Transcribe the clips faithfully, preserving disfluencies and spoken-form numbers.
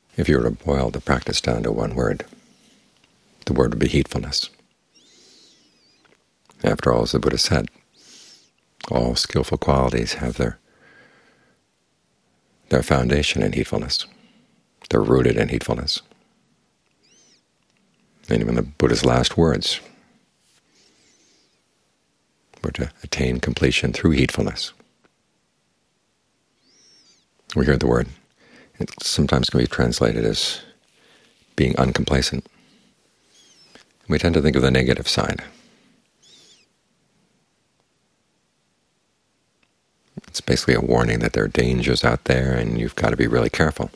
If you were to boil the practice down to one word, the word would be heedfulness. After all, as the Buddha said, all skillful qualities have their their foundation in heedfulness. They're rooted in heedfulness. And even the Buddha's last words were to attain completion through heedfulness. We hear the word. It sometimes can be translated as being uncomplacent. We tend to think of the negative side. It's basically a warning that there are dangers out there and you've got to be really careful.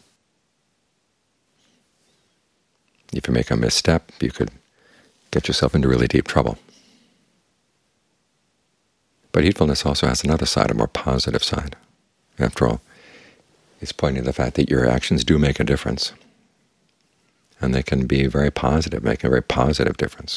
If you make a misstep, you could get yourself into really deep trouble. But heedfulness also has another side, a more positive side. After all, it's pointing to the fact that your actions do make a difference, and they can be very positive, make a very positive difference.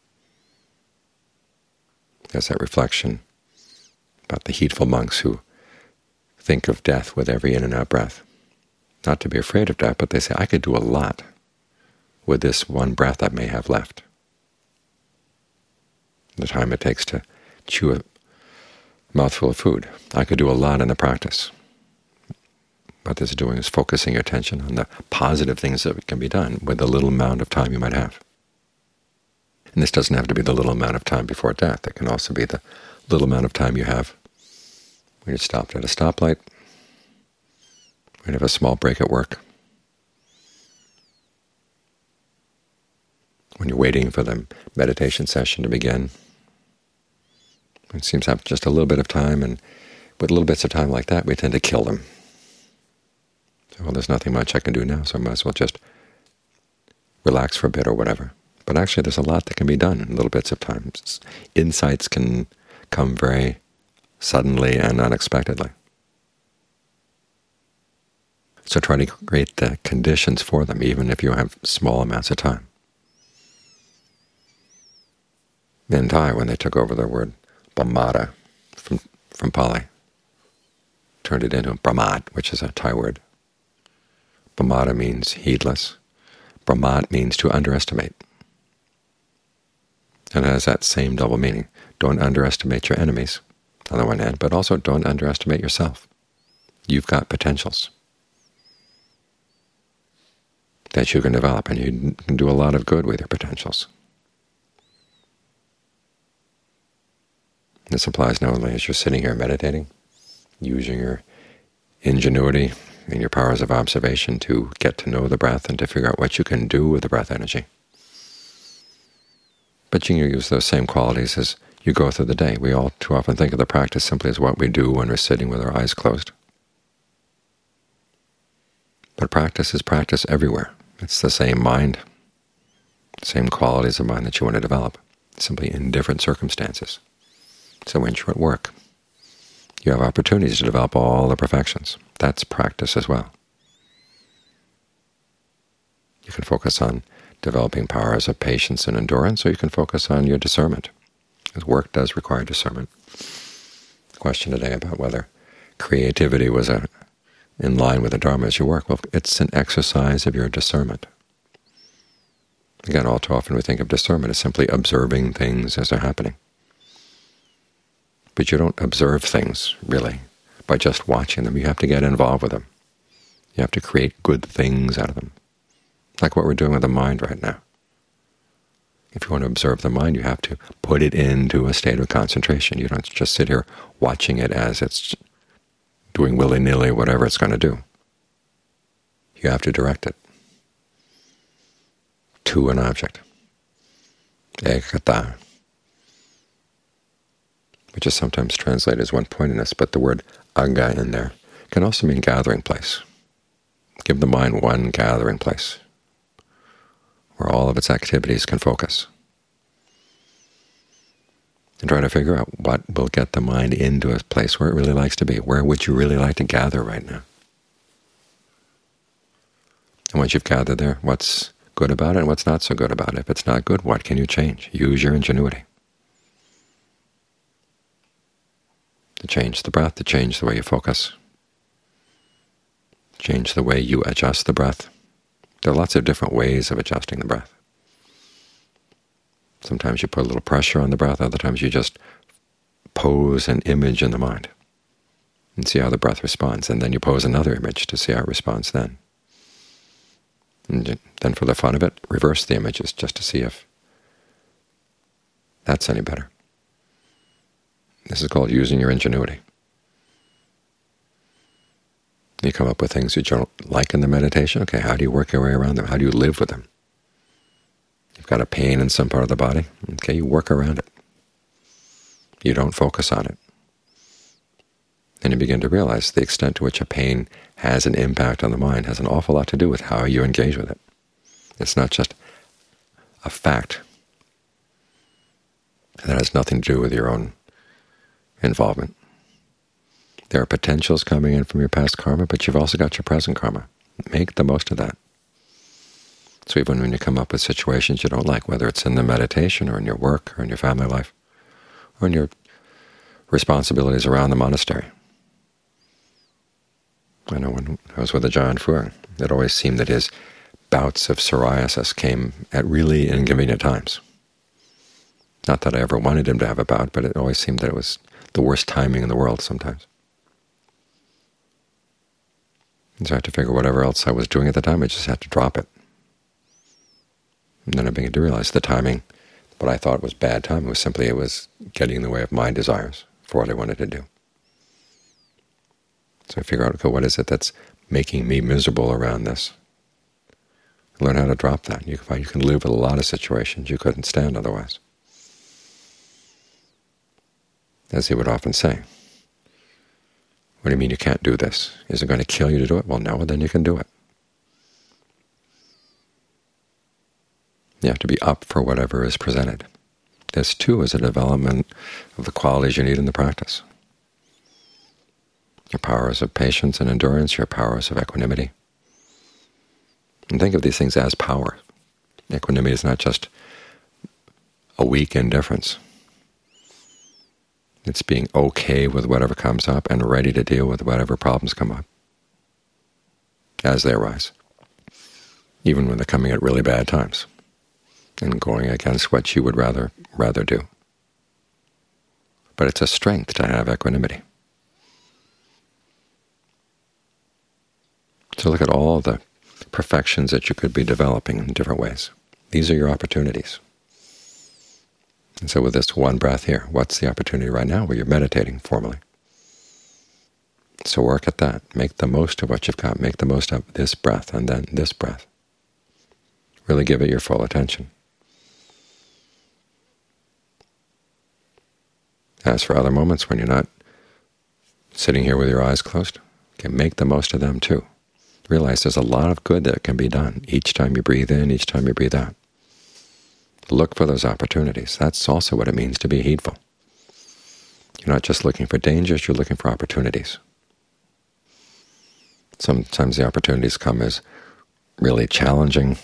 There's that reflection about the heedful monks who think of death with every in and out breath. Not to be afraid of death, but they say, I could do a lot with this one breath I may have left. The time it takes to chew a mouthful of food, I could do a lot in the practice. What this is doing is focusing your attention on the positive things that can be done with the little amount of time you might have. And this doesn't have to be the little amount of time before death. It can also be the little amount of time you have when you're stopped at a stoplight, when you have a small break at work, when you're waiting for the meditation session to begin. It seems to have just a little bit of time, and with little bits of time like that, we tend to kill them. So, well, there's nothing much I can do now, so I might as well just relax for a bit or whatever. But actually there's a lot that can be done in little bits of time. Insights can come very suddenly and unexpectedly. So try to create the conditions for them, even if you have small amounts of time. In Thai, when they took over the word pamada from, from Pali, turned it into pramad, which is a Thai word. Pamada means heedless. Pramat means to underestimate. And it has that same double meaning. Don't underestimate your enemies, on the one hand, but also don't underestimate yourself. You've got potentials that you can develop, and you can do a lot of good with your potentials. This applies not only as you're sitting here meditating, using your ingenuity and your powers of observation to get to know the breath and to figure out what you can do with the breath energy, but you can use those same qualities as you go through the day. We all too often think of the practice simply as what we do when we're sitting with our eyes closed. But practice is practice everywhere. It's the same mind, same qualities of mind that you want to develop, simply in different circumstances. So when you're at work, you have opportunities to develop all the perfections. That's practice as well. You can focus on developing powers of patience and endurance, or you can focus on your discernment, because work does require discernment. The question today about whether creativity was a, in line with the Dharma as you work, well, it's an exercise of your discernment. Again, all too often we think of discernment as simply observing things as they're happening. But you don't observe things, really, by just watching them. You have to get involved with them. You have to create good things out of them, like what we're doing with the mind right now. If you want to observe the mind, you have to put it into a state of concentration. You don't just sit here watching it as it's doing willy-nilly whatever it's going to do. You have to direct it to an object, ekata, which is sometimes translated as one-pointedness, but the word agga in there can also mean gathering place. Give the mind one gathering place where all of its activities can focus. And try to figure out what will get the mind into a place where it really likes to be. Where would you really like to gather right now? And once you've gathered there, what's good about it and what's not so good about it? If it's not good, what can you change? Use your ingenuity to change the breath, to change the way you focus, change the way you adjust the breath, There are lots of different ways of adjusting the breath. Sometimes you put a little pressure on the breath, other times you just pose an image in the mind and see how the breath responds, and then you pose another image to see how it responds then. And then for the fun of it, reverse the images just to see if that's any better. This is called using your ingenuity. You come up with things that you don't like in the meditation. Okay, how do you work your way around them? How do you live with them? You've got a pain in some part of the body. Okay, you work around it. You don't focus on it. And you begin to realize the extent to which a pain has an impact on the mind has an awful lot to do with how you engage with it. It's not just a fact. That has nothing to do with your own involvement. There are potentials coming in from your past karma, but you've also got your present karma. Make the most of that. So even when you come up with situations you don't like, whether it's in the meditation or in your work or in your family life or in your responsibilities around the monastery. I know when I was with Ajahn Fuang, it always seemed that his bouts of psoriasis came at really inconvenient times. Not that I ever wanted him to have a bout, but it always seemed that it was the worst timing in the world sometimes. And so I had to figure whatever else I was doing at the time, I just had to drop it. And then I began to realize the timing, what I thought was bad timing, was simply it was getting in the way of my desires for what I wanted to do. So I figure out, okay, what is it that's making me miserable around this? Learn how to drop that. You can find you can live with a lot of situations you couldn't stand otherwise. As he would often say, what do you mean you can't do this? Is it going to kill you to do it? Well, no, then you can do it. You have to be up for whatever is presented. This, too, is a development of the qualities you need in the practice. Your powers of patience and endurance, your powers of equanimity. And think of these things as power. Equanimity is not just a weak indifference. It's being okay with whatever comes up and ready to deal with whatever problems come up as they arise, even when they're coming at really bad times and going against what you would rather rather do. But it's a strength to have equanimity. So look at all the perfections that you could be developing in different ways. These are your opportunities. And so with this one breath here, what's the opportunity right now where you're meditating formally? So work at that. Make the most of what you've got. Make the most of this breath and then this breath. Really give it your full attention. As for other moments when you're not sitting here with your eyes closed, okay, make the most of them too. Realize there's a lot of good that can be done each time you breathe in, each time you breathe out. Look for those opportunities. That's also what it means to be heedful. You're not just looking for dangers, you're looking for opportunities. Sometimes the opportunities come as really challenging,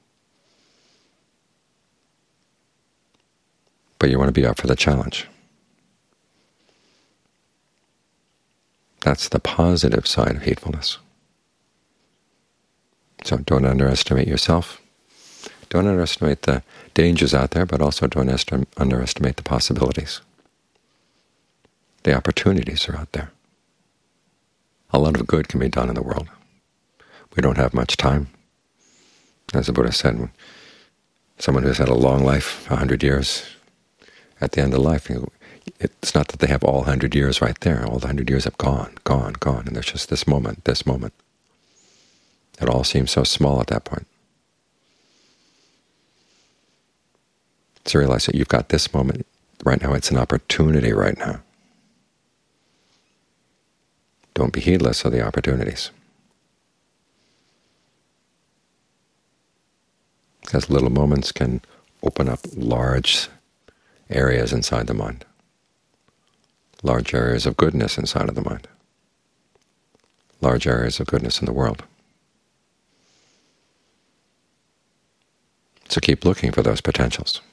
but you want to be up for the challenge. That's the positive side of heedfulness. So don't underestimate yourself. Don't underestimate the dangers out there, but also don't underestimate the possibilities. The opportunities are out there. A lot of good can be done in the world. We don't have much time. As the Buddha said, someone who's had a long life, a hundred years, at the end of life, it's not that they have all hundred years right there. All the hundred years have gone, gone, gone, and there's just this moment, this moment. It all seems so small at that point. So realize that you've got this moment right now. It's an opportunity right now. Don't be heedless of the opportunities. Because little moments can open up large areas inside the mind, large areas of goodness inside of the mind, large areas of goodness in the world. So keep looking for those potentials.